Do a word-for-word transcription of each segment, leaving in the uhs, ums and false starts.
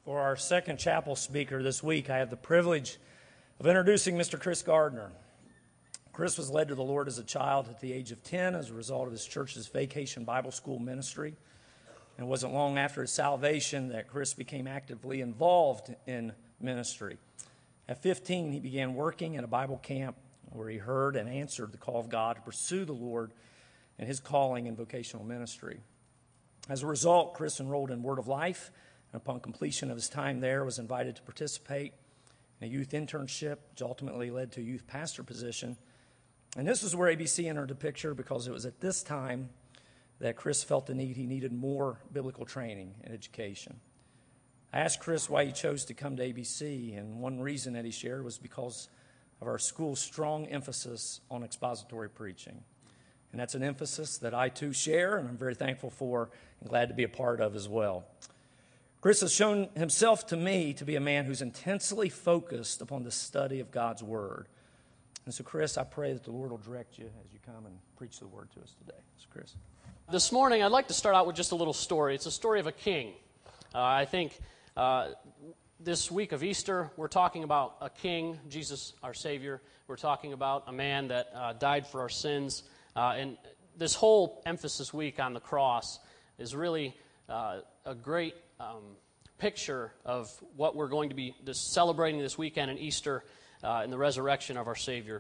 For our second chapel speaker this week, I have the privilege of introducing Mister Chris Gardner. Chris was led to the Lord as a child at the age of ten as a result of his church's Vacation Bible School ministry. And it wasn't long after his salvation that Chris became actively involved in ministry. At fifteen, he began working at a Bible camp where he heard and answered the call of God to pursue the Lord and his calling in vocational ministry. As a result, Chris enrolled in Word of Life, and upon completion of his time there, was invited to participate in a youth internship, which ultimately led to a youth pastor position. And this is where A B C entered the picture, because it was at this time that Chris felt the need he needed more biblical training and education. I asked Chris why he chose to come to A B C, and one reason that he shared was because of our school's strong emphasis on expository preaching. And that's an emphasis that I too share, and I'm very thankful for and glad to be a part of as well. Chris has shown himself to me to be a man who's intensely focused upon the study of God's Word. And so, Chris, I pray that the Lord will direct you as you come and preach the Word to us today. So, Chris. This morning, I'd like to start out with just a little story. It's a story of a king. Uh, I think uh, this week of Easter, we're talking about a king, Jesus, our Savior. We're talking about a man that uh, died for our sins. Uh, and this whole emphasis week on the cross is really uh, a great Um, picture of what we're going to be just celebrating this weekend in Easter uh, in the resurrection of our Savior.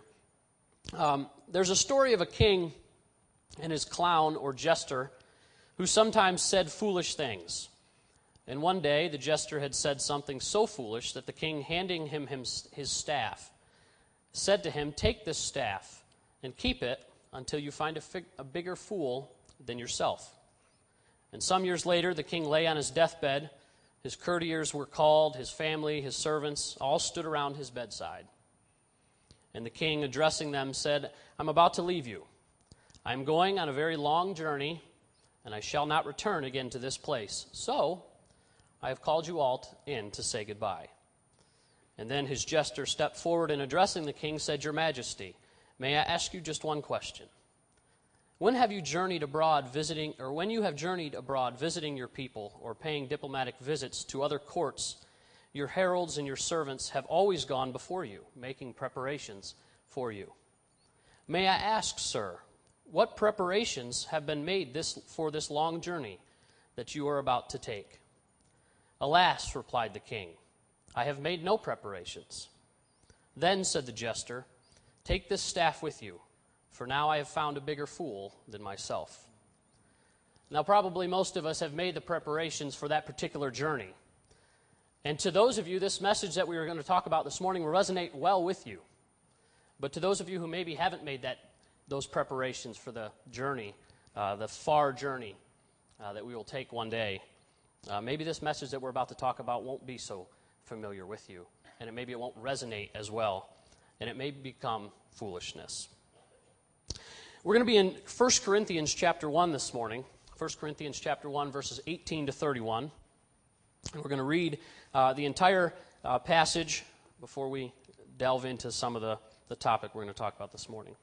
Um, there's a story of a king and his clown or jester who sometimes said foolish things. And one day the jester had said something so foolish that the king, handing him his staff, said to him, "Take this staff and keep it until you find a, fig- a bigger fool than yourself." And some years later, the king lay on his deathbed. His courtiers were called, his family, his servants, all stood around his bedside. And the king, addressing them, said, "I'm about to leave you. I'm going on a very long journey, and I shall not return again to this place. So I have called you all in to say goodbye." And then his jester stepped forward and, addressing the king, said, "Your Majesty, may I ask you just one question? When have you journeyed abroad visiting, or when you have journeyed abroad visiting your people or paying diplomatic visits to other courts, your heralds and your servants have always gone before you, making preparations for you. May I ask, sir, what preparations have been made this, for this long journey that you are about to take?" "Alas," replied the king, "I have made no preparations." "Then," said the jester, "take this staff with you, for now I have found a bigger fool than myself." Now, probably most of us have made the preparations for that particular journey. And to those of you, this message that we were going to talk about this morning will resonate well with you. But to those of you who maybe haven't made that those preparations for the journey, uh, the far journey uh, that we will take one day, uh, maybe this message that we're about to talk about won't be so familiar with you. And it, maybe it won't resonate as well. And it may become foolishness. We're going to be in First Corinthians chapter one this morning. First Corinthians chapter one, verses eighteen to thirty-one. And we're going to read uh, the entire uh, passage before we delve into some of the, the topic we're going to talk about this morning.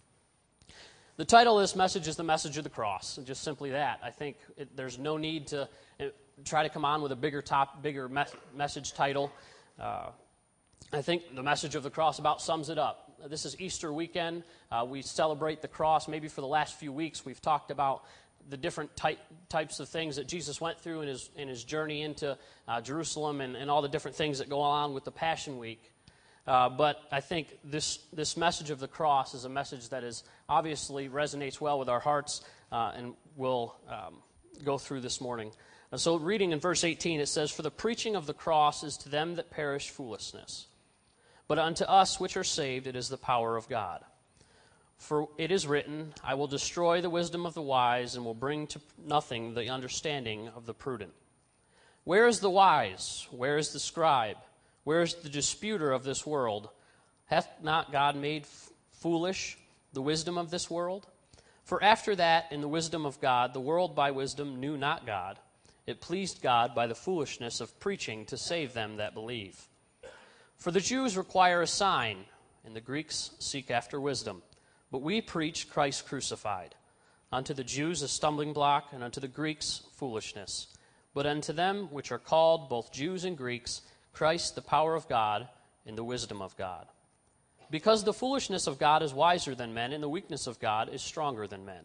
The title of this message is The Message of the Cross, and just simply that. I think it, there's no need to uh, try to come on with a bigger top, bigger me- message title. Uh, I think the message of the cross about sums it up. This is Easter weekend. Uh, we celebrate the cross. Maybe for the last few weeks we've talked about the different type, types of things that Jesus went through in his in his journey into uh, Jerusalem and, and all the different things that go on with the Passion Week. Uh, but I think this this message of the cross is a message that is obviously resonates well with our hearts uh, and we'll um, go through this morning. And so reading in verse eighteen, it says, "For the preaching of the cross is to them that perish foolishness. But unto us which are saved, it is the power of God. For it is written, I will destroy the wisdom of the wise, and will bring to nothing the understanding of the prudent. Where is the wise? Where is the scribe? Where is the disputer of this world? Hath not God made f- foolish the wisdom of this world? For after that, in the wisdom of God, the world by wisdom knew not God. It pleased God by the foolishness of preaching to save them that believe. For the Jews require a sign, and the Greeks seek after wisdom. But we preach Christ crucified, unto the Jews a stumbling block, and unto the Greeks foolishness. But unto them which are called, both Jews and Greeks, Christ the power of God and the wisdom of God. Because the foolishness of God is wiser than men, and the weakness of God is stronger than men.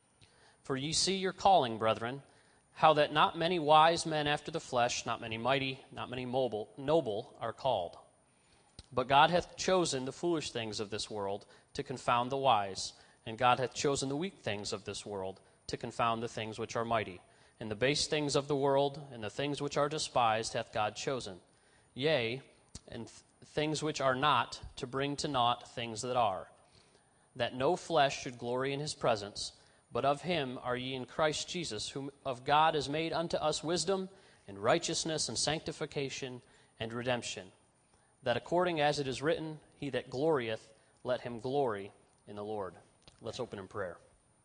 For ye see your calling, brethren, how that not many wise men after the flesh, not many mighty, not many mobile, noble are called. But God hath chosen the foolish things of this world to confound the wise, and God hath chosen the weak things of this world to confound the things which are mighty. And the base things of the world, and the things which are despised, hath God chosen. Yea, and th- things which are not, to bring to naught things that are, that no flesh should glory in his presence. But of him are ye in Christ Jesus, whom of God is made unto us wisdom, and righteousness, and sanctification, and redemption, that according as it is written, he that glorieth, let him glory in the Lord. Let's open in prayer.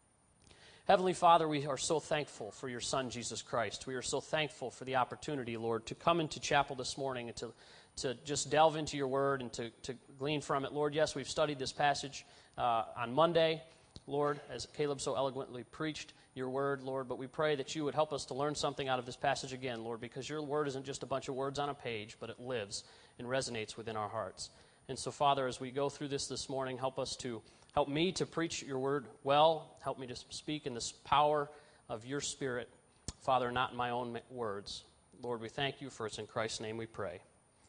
Heavenly Father, we are so thankful for your Son, Jesus Christ. We are so thankful for the opportunity, Lord, to come into chapel this morning and to, to just delve into your word and to, to glean from it. Lord, yes, we've studied this passage uh, on Monday, Lord, as Caleb so eloquently preached your word, Lord, but we pray that you would help us to learn something out of this passage again, Lord, because your word isn't just a bunch of words on a page, but it lives and resonates within our hearts. And so, Father, as we go through this this morning, help us to Help me to preach your word well. Help me to speak in this power of your Spirit, Father, not in my own words. Lord, we thank you, for it's in Christ's name we pray.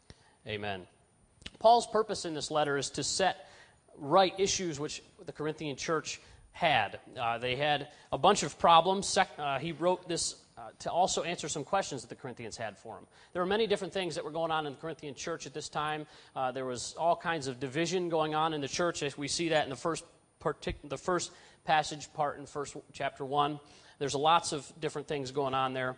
Amen. Paul's purpose in this letter is to set right issues which the Corinthian church had. Uh, they had a bunch of problems. Sec- uh, he wrote this uh, to also answer some questions that the Corinthians had for him. There were many different things that were going on in the Corinthian church at this time. Uh, there was all kinds of division going on in the church. We see that in the first partic- the first passage part in first chapter one. There's lots of different things going on there.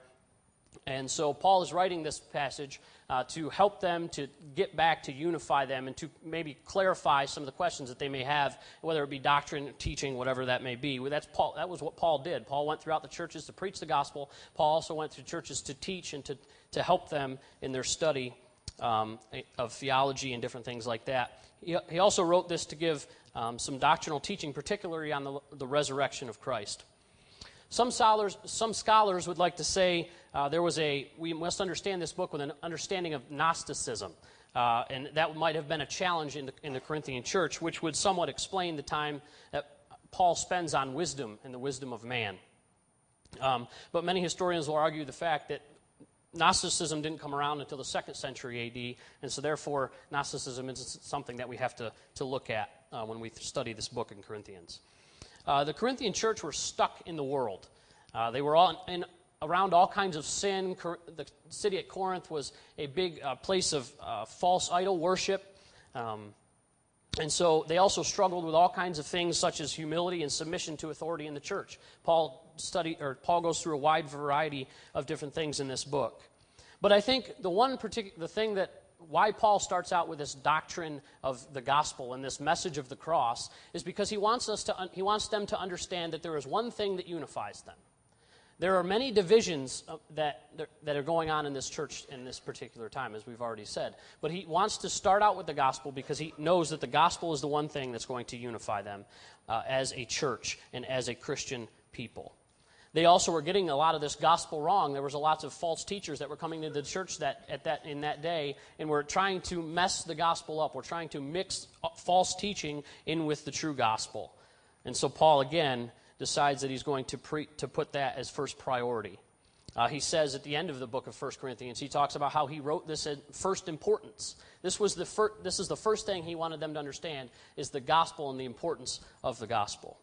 And so Paul is writing this passage uh, to help them to get back, to unify them, and to maybe clarify some of the questions that they may have, whether it be doctrine, teaching, whatever that may be. Well, that's Paul. That was what Paul did. Paul went throughout the churches to preach the gospel. Paul also went through churches to teach and to, to help them in their study um, of theology and different things like that. He, he also wrote this to give um, some doctrinal teaching, particularly on the, the resurrection of Christ. Some scholars, some scholars would like to say uh, there was a, we must understand this book with an understanding of Gnosticism. Uh, and that might have been a challenge in the, in the Corinthian church, which would somewhat explain the time that Paul spends on wisdom and the wisdom of man. Um, but many historians will argue the fact that Gnosticism didn't come around until the second century A D, and so therefore Gnosticism is something that we have to, to look at uh, when we study this book in Corinthians. Uh, the Corinthian church were stuck in the world. Uh, they were all in, around all kinds of sin. Cor- the city at Corinth was a big uh, place of uh, false idol worship. Um, and so they also struggled with all kinds of things such as humility and submission to authority in the church. Paul study or Paul goes through a wide variety of different things in this book. But I think the one particular the thing that why Paul starts out with this doctrine of the gospel and this message of the cross is because he wants us to he wants them to understand that there is one thing that unifies them. There are many divisions that that are going on in this church in this particular time, as we've already said. But he wants to start out with the gospel because he knows that the gospel is the one thing that's going to unify them uh, as a church and as a Christian people. They also were getting a lot of this gospel wrong. There was a lots of false teachers that were coming into the church that at that in that day, and were trying to mess the gospel up. We're trying to mix false teaching in with the true gospel. And so Paul, again, decides that he's going to pre- to put that as first priority. Uh, he says at the end of the book of First Corinthians, he talks about how he wrote this at first importance. This was the fir- this is the first thing he wanted them to understand, is the gospel and the importance of the gospel.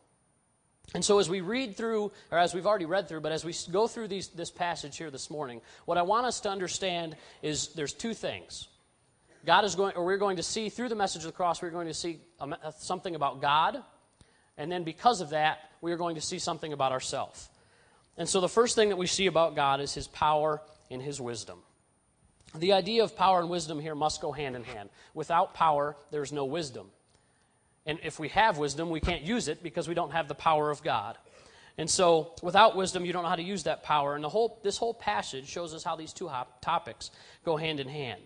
And so as we read through, or as we've already read through, but as we go through these, this passage here this morning, what I want us to understand is there's two things. God is going, or we're going to see through the message of the cross, we're going to see a, something about God, and then because of that, we are going to see something about ourselves. And so the first thing that we see about God is his power and his wisdom. The idea of power and wisdom here must go hand in hand. Without power, there's no wisdom. And if we have wisdom, we can't use it because we don't have the power of God. And so, without wisdom, you don't know how to use that power. And the whole this whole passage shows us how these two hop- topics go hand in hand.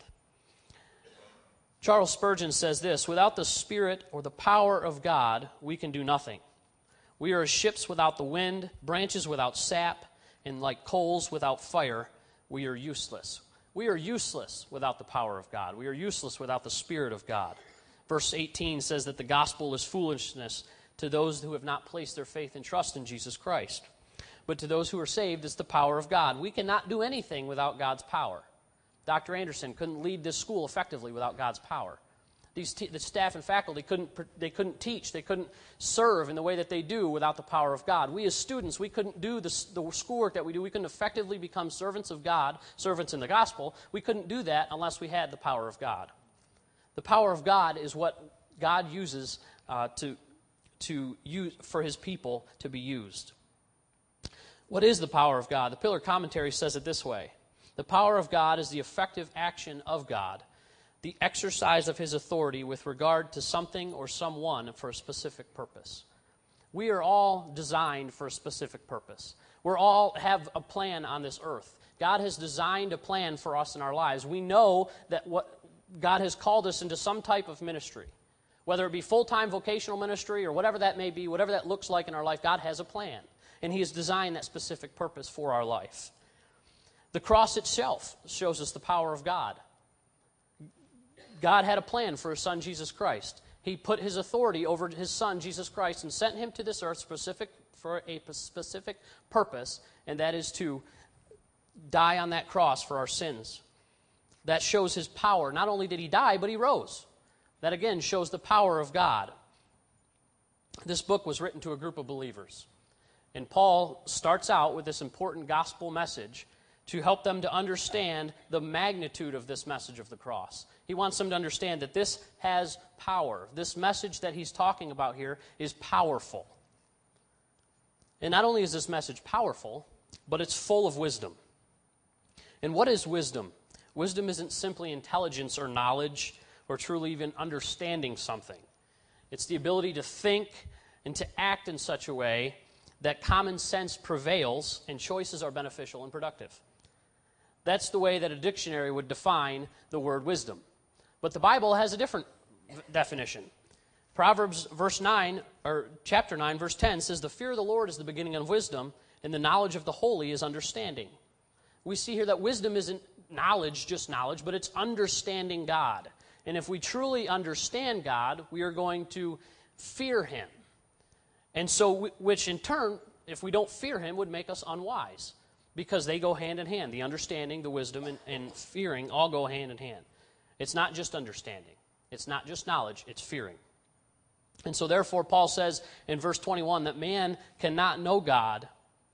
Charles Spurgeon says this: without the Spirit or the power of God, we can do nothing. We are as ships without the wind, branches without sap, and like coals without fire, we are useless. We are useless without the power of God. We are useless without the Spirit of God. Verse eighteen says that the gospel is foolishness to those who have not placed their faith and trust in Jesus Christ. But to those who are saved, it's the power of God. We cannot do anything without God's power. Doctor Anderson couldn't lead this school effectively without God's power. These t- the staff and faculty couldn't they couldn't teach, they couldn't serve in the way that they do without the power of God. We as students, we couldn't do the, the schoolwork that we do. We couldn't effectively become servants of God, servants in the gospel. We couldn't do that unless we had the power of God. The power of God is what God uses uh, to to use for His people to be used. What is the power of God? The Pillar Commentary says it this way: the power of God is the effective action of God, the exercise of His authority with regard to something or someone for a specific purpose. We are all designed for a specific purpose. We all have a plan on this earth. God has designed a plan for us in our lives. We know that what God has called us into some type of ministry, whether it be full-time vocational ministry or whatever that may be, whatever that looks like in our life. God has a plan, and He has designed that specific purpose for our life. The cross itself shows us the power of God. God had a plan for His Son, Jesus Christ. He put His authority over His Son, Jesus Christ, and sent Him to this earth specific for a specific purpose, and that is to die on that cross for our sins. That shows His power. Not only did He die, but He rose. That again shows the power of God. This book was written to a group of believers. And Paul starts out with this important gospel message to help them to understand the magnitude of this message of the cross. He wants them to understand that this has power. This message that he's talking about here is powerful. And not only is this message powerful, but it's full of wisdom. And what is wisdom? Wisdom isn't simply intelligence or knowledge or truly even understanding something. It's the ability to think and to act in such a way that common sense prevails and choices are beneficial and productive. That's the way that a dictionary would define the word wisdom. But the Bible has a different definition. Proverbs verse nine, or chapter nine, verse ten says, "The fear of the Lord is the beginning of wisdom, and the knowledge of the holy is understanding." We see here that wisdom isn't knowledge, just knowledge, but it's understanding God. And if we truly understand God, we are going to fear Him. And so, which in turn, if we don't fear Him, would make us unwise. Because they go hand in hand. The understanding, the wisdom, and, and fearing all go hand in hand. It's not just understanding. It's not just knowledge. It's fearing. And so therefore, Paul says in verse twenty-one that man cannot know God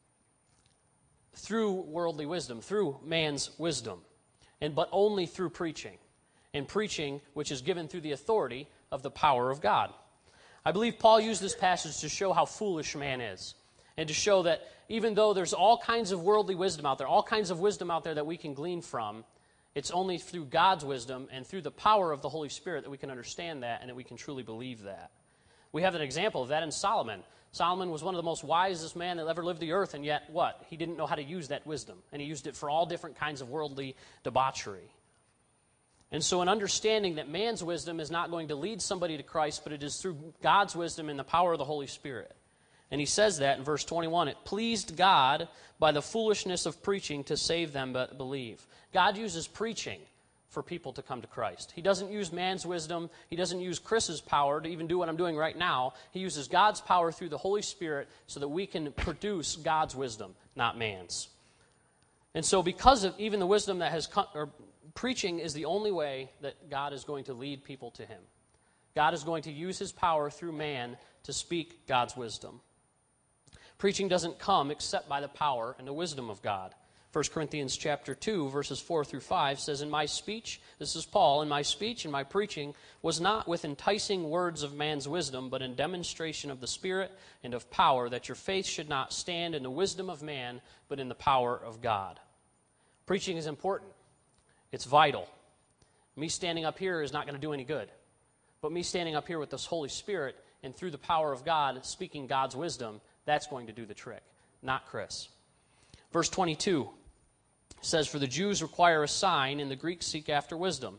through worldly wisdom, through man's wisdom, and but only through preaching. And preaching, which is given through the authority of the power of God. I believe Paul used this passage to show how foolish man is. And to show that even though there's all kinds of worldly wisdom out there, all kinds of wisdom out there that we can glean from, it's only through God's wisdom and through the power of the Holy Spirit that we can understand that and that we can truly believe that. We have an example of that in Solomon. Solomon was one of the most wisest men that ever lived the earth, and yet what? He didn't know how to use that wisdom, and he used it for all different kinds of worldly debauchery. And so an understanding that man's wisdom is not going to lead somebody to Christ, but it is through God's wisdom and the power of the Holy Spirit. And he says that in verse twenty-one, "It pleased God by the foolishness of preaching to save them that believe." God uses preaching for people to come to Christ. He doesn't use man's wisdom. He doesn't use Chris's power to even do what I'm doing right now. He uses God's power through the Holy Spirit so that we can produce God's wisdom, not man's. And so because of even the wisdom that has come, or preaching is the only way that God is going to lead people to Him. God is going to use His power through man to speak God's wisdom. Preaching doesn't come except by the power and the wisdom of God. First Corinthians chapter two, verses four through five says, "In my speech," this is Paul, "in my speech and my preaching was not with enticing words of man's wisdom, but in demonstration of the Spirit and of power, that your faith should not stand in the wisdom of man, but in the power of God." Preaching is important. It's vital. Me standing up here is not going to do any good. But me standing up here with this Holy Spirit and through the power of God, speaking God's wisdom, that's going to do the trick, not Chris. Verse twenty-two says, "For the Jews require a sign, and the Greeks seek after wisdom."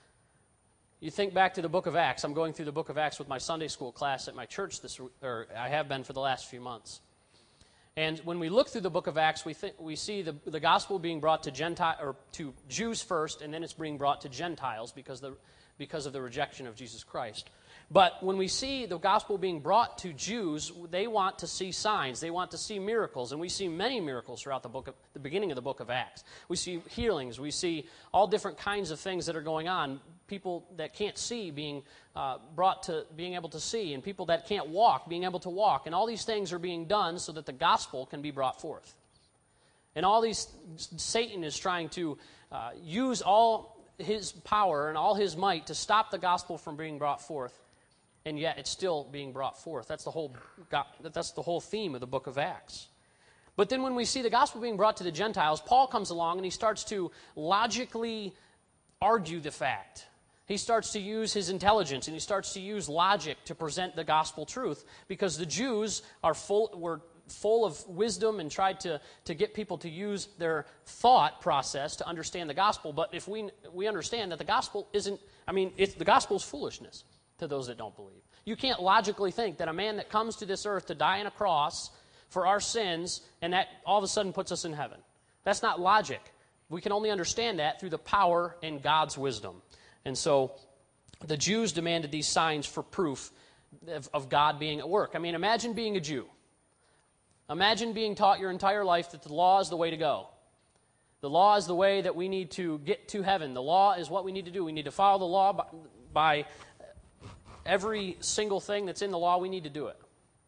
You think back to the book of Acts. I'm going through the book of Acts with my Sunday school class at my church, this, or I have been for the last few months. And when we look through the book of Acts, we, th- we see the, the gospel being brought to Gentile or to Jews first, and then it's being brought to Gentiles because, the, because of the rejection of Jesus Christ. But when we see the gospel being brought to Jews, they want to see signs. They want to see miracles. And we see many miracles throughout the book of, the beginning of the book of Acts. We see healings. We see all different kinds of things that are going on. People that can't see being uh, brought to being able to see, and people that can't walk being able to walk. And all these things are being done so that the gospel can be brought forth. And all these, Satan is trying to uh, use all his power and all his might to stop the gospel from being brought forth. And yet it's still being brought forth. That's the whole that's the whole theme of the book of Acts. But then when we see the gospel being brought to the Gentiles, Paul comes along and he starts to logically argue the fact. He starts to use his intelligence and he starts to use logic to present the gospel truth, because the Jews are full were full of wisdom and tried to, to get people to use their thought process to understand the gospel. But if we we understand that the gospel isn't, I mean, it's, the gospel is foolishness to those that don't believe. You can't logically think that a man that comes to this earth to die on a cross for our sins, and that all of a sudden puts us in heaven. That's not logic. We can only understand that through the power and God's wisdom. And so the Jews demanded these signs for proof of, of God being at work. I mean, imagine being a Jew. Imagine being taught your entire life that the law is the way to go. The law is the way that we need to get to heaven. The law is what we need to do. We need to follow the law by, by every single thing that's in the law. We need to do it.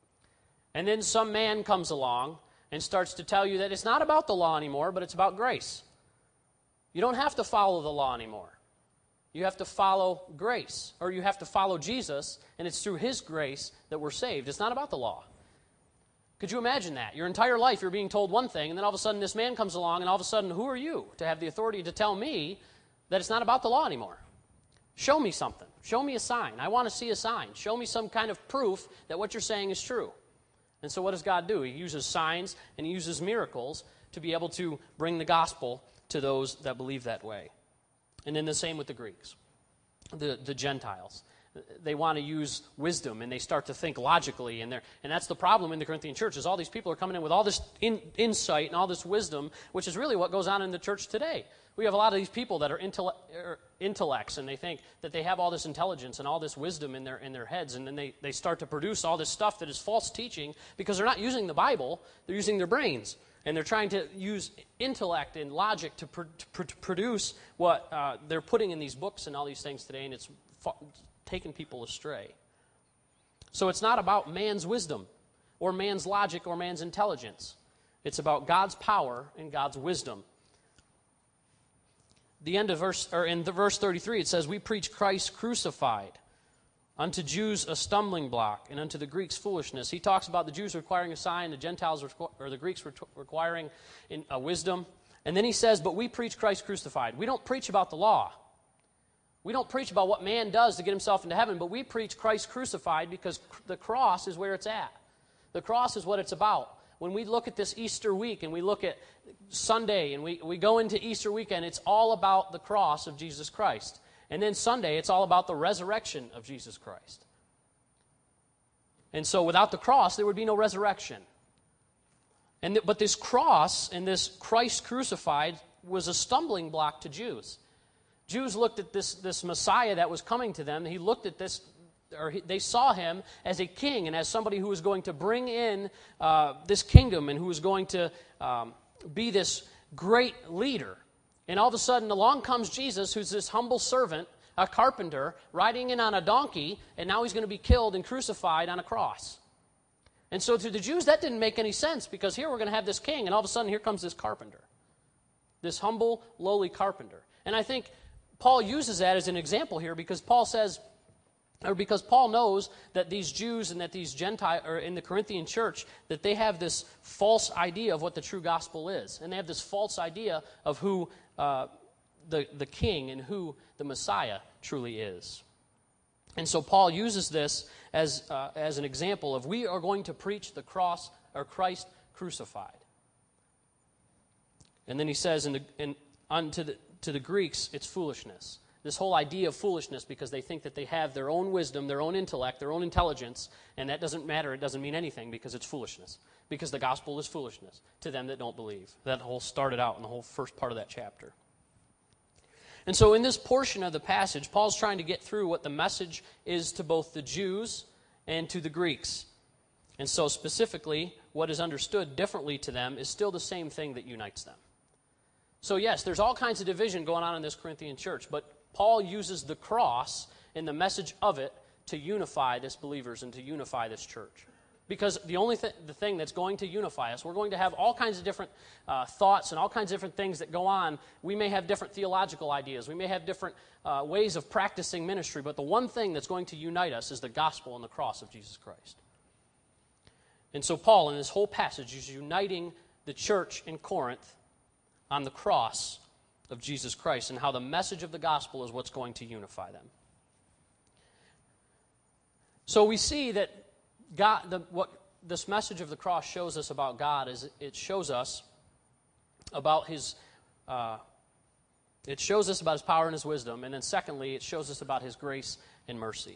And then some man comes along and starts to tell you that it's not about the law anymore, but it's about grace. You don't have to follow the law anymore. You have to follow grace, or you have to follow Jesus, and it's through his grace that we're saved. It's not about the law. Could you imagine that? Your entire life you're being told one thing, and then all of a sudden this man comes along, and all of a sudden, who are you to have the authority to tell me that it's not about the law anymore? Show me something. Show me a sign. I want to see a sign. Show me some kind of proof that what you're saying is true. And so what does God do? He uses signs and he uses miracles to be able to bring the gospel to those that believe that way. And then the same with the Greeks, the, the Gentiles. They want to use wisdom, and they start to think logically, and, and that's the problem in the Corinthian church, is all these people are coming in with all this in, insight and all this wisdom, which is really what goes on in the church today. We have a lot of these people that are intelle- er, intellects, and they think that they have all this intelligence and all this wisdom in their in their heads, and then they, they start to produce all this stuff that is false teaching because they're not using the Bible, they're using their brains. And they're trying to use intellect and logic to, pr- to, pr- to produce what uh, they're putting in these books and all these things today, and it's fa- taking people astray. So it's not about man's wisdom or man's logic or man's intelligence. It's about God's power and God's wisdom. The end of verse, or in the verse thirty-three, it says, "We preach Christ crucified. Unto Jews a stumbling block, and unto the Greeks foolishness." He talks about the Jews requiring a sign, the Gentiles requ- or the Greeks requiring in, a wisdom. And then he says, "But we preach Christ crucified." We don't preach about the law. We don't preach about what man does to get himself into heaven, but we preach Christ crucified because the cross is where it's at. The cross is what it's about. When we look at this Easter week and we look at Sunday and we, we go into Easter weekend, it's all about the cross of Jesus Christ. And then Sunday, it's all about the resurrection of Jesus Christ. And so without the cross, there would be no resurrection. And th- but this cross and this Christ crucified was a stumbling block to Jews. Jews looked at this, this Messiah that was coming to them. He looked at this, or he, they saw him as a king and as somebody who was going to bring in uh, this kingdom and who was going to um, be this great leader. And all of a sudden, along comes Jesus, who's this humble servant, a carpenter, riding in on a donkey, and now he's going to be killed and crucified on a cross. And so to the Jews, that didn't make any sense, because here we're going to have this king, and all of a sudden, here comes this carpenter, this humble, lowly carpenter. And I think Paul uses that as an example here, because Paul says, or because Paul knows that these Jews and that these Gentiles, or in the Corinthian church, that they have this false idea of what the true gospel is. And they have this false idea of who uh, the, the king and who the Messiah truly is. And so Paul uses this as, uh, as an example of, we are going to preach the cross, or Christ crucified. And then he says, in the, in, unto the, to the Greeks, it's foolishness. this whole idea of foolishness because they think that they have their own wisdom, their own intellect, their own intelligence, and that doesn't matter. It doesn't mean anything because it's foolishness. Because the gospel is foolishness to them that don't believe. That whole started out in the whole first part of that chapter. And so in this portion of the passage, Paul's trying to get through what the message is to both the Jews and to the Greeks. And so specifically, what is understood differently to them is still the same thing that unites them. So yes, there's all kinds of division going on in this Corinthian church, but Paul uses the cross and the message of it to unify this believers and to unify this church. Because the only th- the thing that's going to unify us, we're going to have all kinds of different uh, thoughts and all kinds of different things that go on. We may have different theological ideas. We may have different uh, ways of practicing ministry, but the one thing that's going to unite us is the gospel and the cross of Jesus Christ. And so Paul, in this whole passage, is uniting the church in Corinth on the cross of Jesus Christ and how the message of the gospel is what's going to unify them. So we see that God, the, what this message of the cross shows us about God is it shows us about His, uh, it shows us about His power and His wisdom, and then secondly, it shows us about His grace and mercy.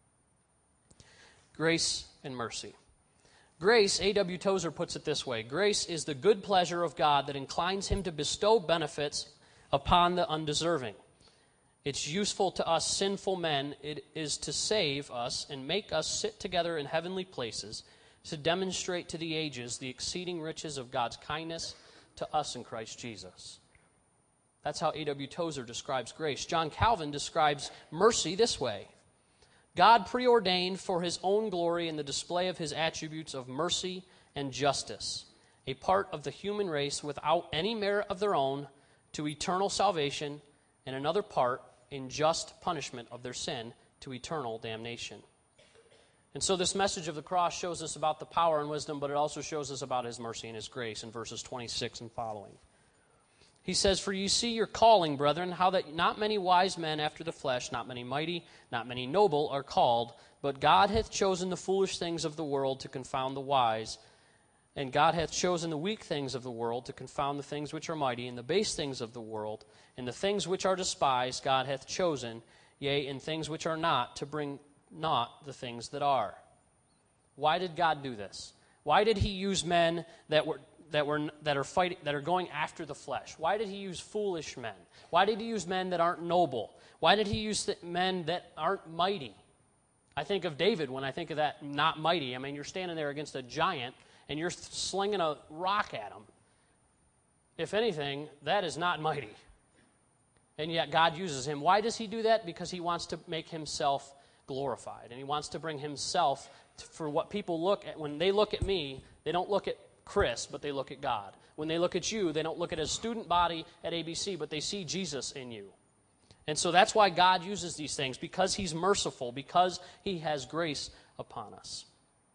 Grace and mercy. Grace, A W Tozer puts it this way: grace is the good pleasure of God that inclines Him to bestow benefits upon the undeserving. It's useful to us sinful men. It is to save us and make us sit together in heavenly places to demonstrate to the ages the exceeding riches of God's kindness to us in Christ Jesus. That's how A W Tozer describes grace. John Calvin describes mercy this way: God preordained for His own glory and the display of His attributes of mercy and justice, a part of the human race without any merit of their own, to eternal salvation, and another part in just punishment of their sin to eternal damnation. And so this message of the cross shows us about the power and wisdom, but it also shows us about His mercy and His grace in verses twenty-six and following. He says, "For you see your calling, brethren, how that not many wise men after the flesh, not many mighty, not many noble are called, but God hath chosen the foolish things of the world to confound the wise, and God hath chosen the weak things of the world to confound the things which are mighty, and the base things of the world, and the things which are despised God hath chosen, yea, and things which are not, to bring not the things that are." Why did God do this? Why did He use men that were that were that are fighting that are going after the flesh? Why did He use foolish men? Why did He use men that aren't noble? Why did He use men that aren't mighty? I think of David when I think of that, not mighty. I mean, you're standing there against a giant and you're slinging a rock at him. If anything, that is not mighty. And yet God uses him. Why does He do that? Because He wants to make Himself glorified. And He wants to bring Himself to, for what people look at. When they look at me, they don't look at Chris, but they look at God. When they look at you, they don't look at a student body at A B C, but they see Jesus in you. And so that's why God uses these things, because He's merciful, because He has grace upon us.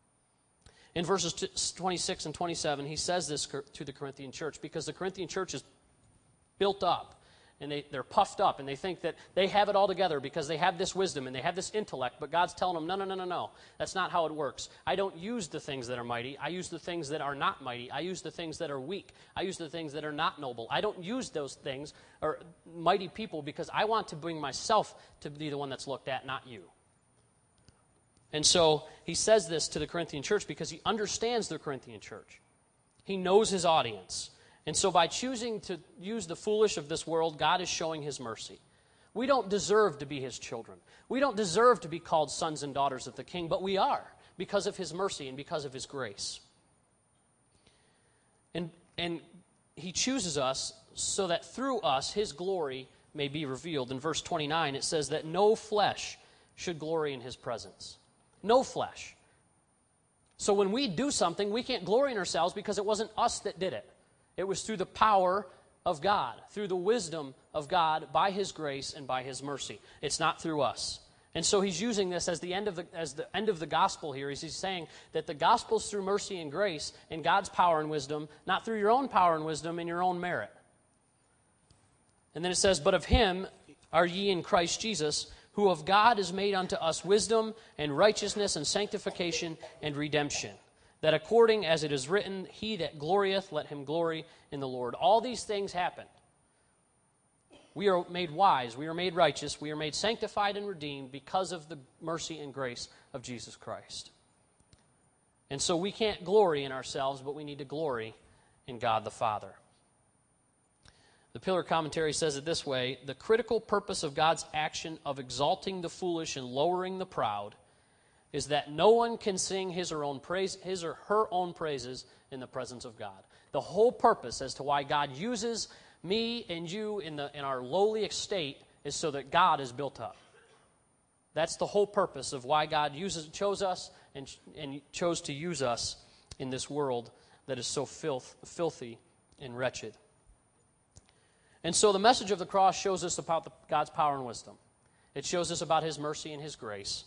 In verses twenty-six and twenty-seven, he says this to the Corinthian church because the Corinthian church is built up, and they, they're puffed up, and they think that they have it all together because they have this wisdom and they have this intellect, but God's telling them, no, no, no, no, no. That's not how it works. I don't use the things that are mighty. I use the things that are not mighty. I use the things that are weak. I use the things that are not noble. I don't use those things, or mighty people, because I want to bring myself to be the one that's looked at, not you. And so he says this to the Corinthian church because he understands the Corinthian church. He knows his audience. And so by choosing to use the foolish of this world, God is showing His mercy. We don't deserve to be His children. We don't deserve to be called sons and daughters of the King, but we are because of His mercy and because of His grace. And, and He chooses us so that through us His glory may be revealed. In verse twenty-nine, it says that no flesh should glory in His presence. No flesh. So when we do something, we can't glory in ourselves because it wasn't us that did it. It was through the power of God, through the wisdom of God, by His grace and by His mercy. It's not through us. And so he's using this as the end of the as the end of the gospel here. He's saying that the gospel's through mercy and grace and God's power and wisdom, not through your own power and wisdom and your own merit. And then it says, "But of Him are ye in Christ Jesus, who of God is made unto us wisdom and righteousness and sanctification and redemption, that according as it is written, He that glorieth, let him glory in the Lord." All these things happened. We are made wise, we are made righteous, we are made sanctified and redeemed because of the mercy and grace of Jesus Christ. And so we can't glory in ourselves, but we need to glory in God the Father. The Pillar Commentary says it this way: the critical purpose of God's action of exalting the foolish and lowering the proud is that no one can sing his or, own praise, his or her own praises in the presence of God. The whole purpose as to why God uses me and you in, the, in our lowly estate is so that God is built up. That's the whole purpose of why God uses, chose us and, and chose to use us in this world that is so filth, filthy and wretched. And so the message of the cross shows us about the, God's power and wisdom. It shows us about His mercy and His grace.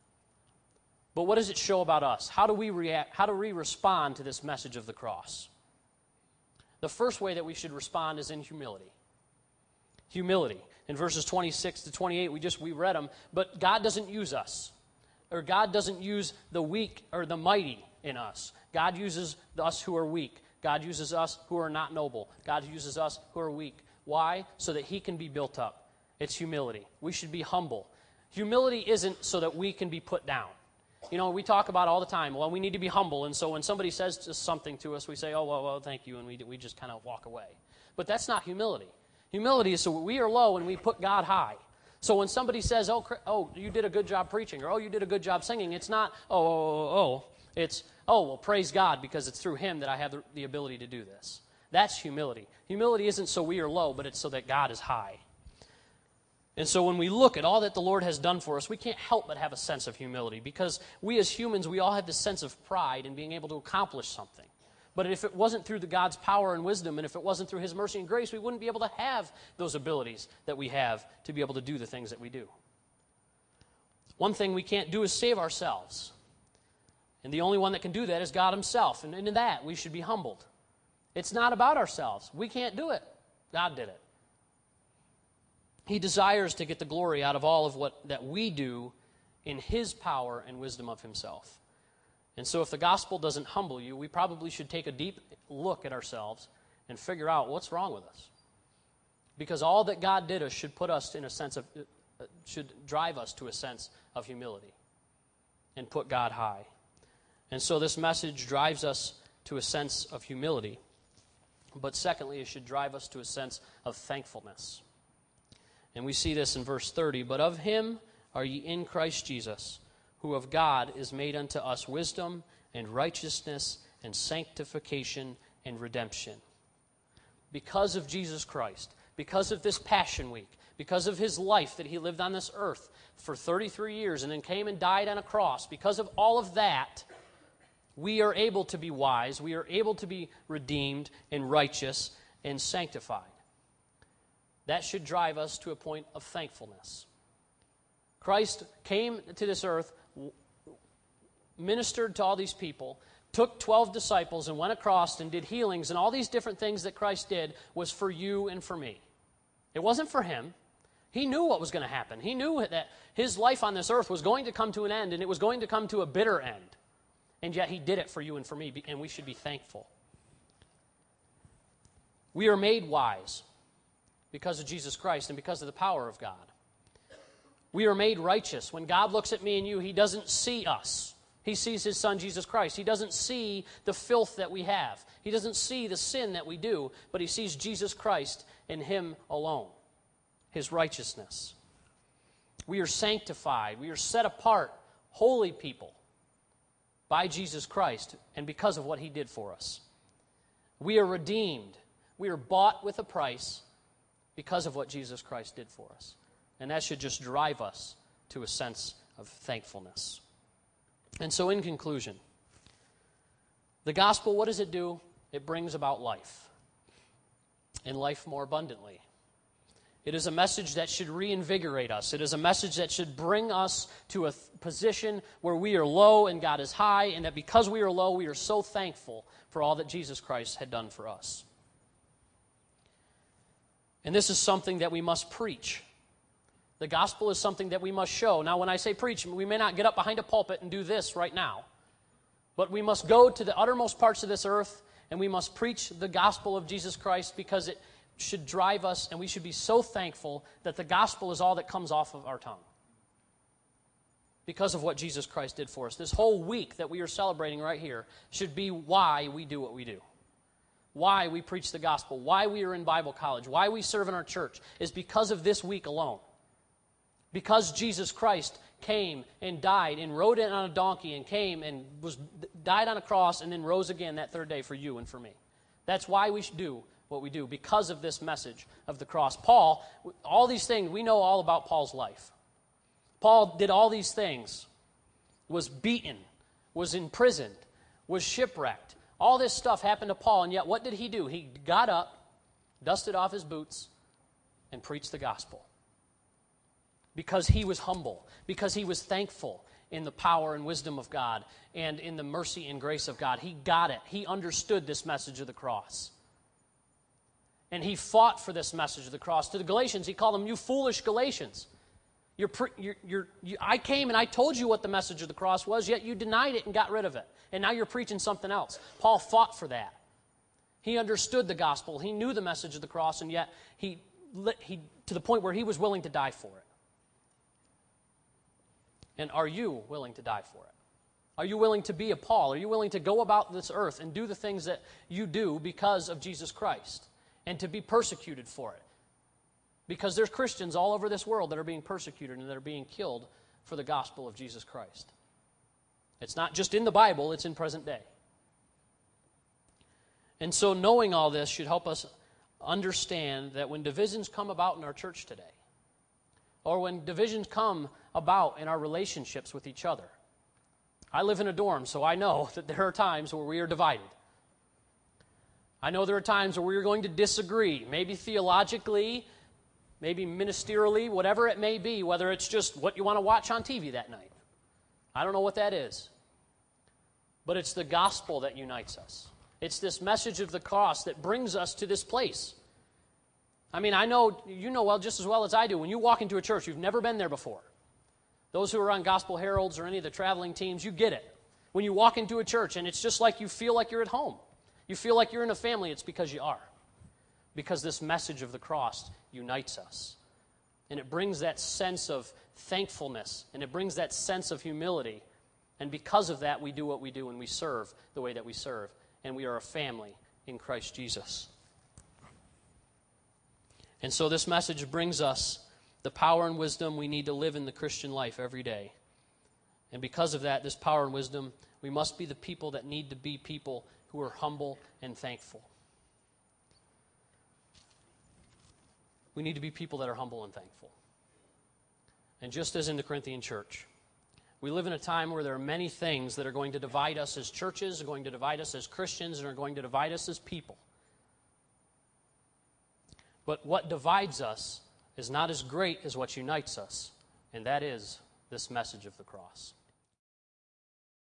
But what does it show about us? How do we react? How do we respond to this message of the cross? The first way that we should respond is in humility. Humility. In verses twenty-six to twenty-eight, we just we read them, but God doesn't use us. Or God doesn't use the weak or the mighty in us. God uses us who are weak. God uses us who are not noble. God uses us who are weak. Why? So that He can be built up. It's humility. We should be humble. Humility isn't so that we can be put down. You know, we talk about all the time, well, we need to be humble, and so when somebody says something to us, we say, oh, well, well thank you, and we, we just kind of walk away. But that's not humility. Humility is so we are low and we put God high. So when somebody says, oh, oh, you did a good job preaching, or oh, you did a good job singing, it's not, oh, oh, oh, oh. It's, oh, well, praise God, because it's through Him that I have the, the ability to do this. That's humility. Humility isn't so we are low, but it's so that God is high. And so when we look at all that the Lord has done for us, we can't help but have a sense of humility, because we as humans, we all have this sense of pride in being able to accomplish something. But if it wasn't through the God's power and wisdom, and if it wasn't through His mercy and grace, we wouldn't be able to have those abilities that we have to be able to do the things that we do. One thing we can't do is save ourselves. And the only one that can do that is God Himself. And in that, we should be humbled. It's not about ourselves. We can't do it. God did it. He desires to get the glory out of all of what that we do in His power and wisdom of Himself. And so if the gospel doesn't humble you, we probably should take a deep look at ourselves and figure out what's wrong with us. Because all that God did us should put us in a sense of, uh, should drive us to a sense of humility and put God high. And so this message drives us to a sense of humility. But secondly, it should drive us to a sense of thankfulness. And we see this in verse thirty. But of Him are ye in Christ Jesus, who of God is made unto us wisdom and righteousness and sanctification and redemption. Because of Jesus Christ, because of this Passion Week, because of His life that He lived on this earth for thirty-three years and then came and died on a cross, because of all of that, we are able to be wise, we are able to be redeemed and righteous and sanctified. That should drive us to a point of thankfulness. Christ came to this earth, ministered to all these people, took twelve disciples and went across and did healings, and all these different things that Christ did was for you and for me. It wasn't for Him. He knew what was going to happen. He knew that His life on this earth was going to come to an end, and it was going to come to a bitter end. And yet He did it for you and for me, and we should be thankful. We are made wise because of Jesus Christ and because of the power of God. We are made righteous. When God looks at me and you, He doesn't see us. He sees His Son, Jesus Christ. He doesn't see the filth that we have. He doesn't see the sin that we do, but He sees Jesus Christ and Him alone, His righteousness. We are sanctified. We are set apart, holy people, by Jesus Christ and because of what He did for us. We are redeemed. We are bought with a price because of what Jesus Christ did for us. And that should just drive us to a sense of thankfulness. And so in conclusion, the gospel, what does it do? It brings about life, and life more abundantly. It is a message that should reinvigorate us. It is a message that should bring us to a th- position where we are low and God is high, and that because we are low, we are so thankful for all that Jesus Christ had done for us. And this is something that we must preach. The gospel is something that we must show. Now, when I say preach, we may not get up behind a pulpit and do this right now. But we must go to the uttermost parts of this earth, and we must preach the gospel of Jesus Christ, because it should drive us, and we should be so thankful that the gospel is all that comes off of our tongue because of what Jesus Christ did for us. This whole week that we are celebrating right here should be why we do what we do. Why we preach the gospel, why we are in Bible college, why we serve in our church is because of this week alone. Because Jesus Christ came and died and rode in on a donkey and came and was died on a cross and then rose again that third day for you and for me. That's why we should do what we do, because of this message of the cross. Paul, all these things, we know all about Paul's life. Paul did all these things, was beaten, was imprisoned, was shipwrecked. All this stuff happened to Paul, and yet what did he do? He got up, dusted off his boots, and preached the gospel. Because he was humble, because he was thankful in the power and wisdom of God and in the mercy and grace of God. He got it. He understood this message of the cross. And he fought for this message of the cross. To the Galatians, he called them, you foolish Galatians. You're, pre- you're, you're, you, I came and I told you what the message of the cross was, yet you denied it and got rid of it. And now you're preaching something else. Paul fought for that. He understood the gospel. He knew the message of the cross, and yet he, he to the point where he was willing to die for it. And are you willing to die for it? Are you willing to be a Paul? Are you willing to go about this earth and do the things that you do because of Jesus Christ? And to be persecuted for it. Because there's Christians all over this world that are being persecuted and that are being killed for the gospel of Jesus Christ. It's not just in the Bible, it's in present day. And so knowing all this should help us understand that when divisions come about in our church today, or when divisions come about in our relationships with each other. I live in a dorm, so I know that there are times where we are divided. I know there are times where we're going to disagree, maybe theologically, maybe ministerially, whatever it may be, whether it's just what you want to watch on T V that night. I don't know what that is. But it's the gospel that unites us. It's this message of the cross that brings us to this place. I mean, I know, you know well just as well as I do, when you walk into a church, you've never been there before. Those who are on Gospel Heralds or any of the traveling teams, you get it. When you walk into a church and it's just like you feel like you're at home. You feel like you're in a family, it's because you are. Because this message of the cross unites us. And it brings that sense of thankfulness, and it brings that sense of humility. And because of that, we do what we do, and we serve the way that we serve. And we are a family in Christ Jesus. And so this message brings us the power and wisdom we need to live in the Christian life every day. And because of that, this power and wisdom, we must be the people that need to be people who are humble and thankful. We need to be people that are humble and thankful. And just as in the Corinthian church, we live in a time where there are many things that are going to divide us as churches, are going to divide us as Christians, and are going to divide us as people. But what divides us is not as great as what unites us, and that is this message of the cross.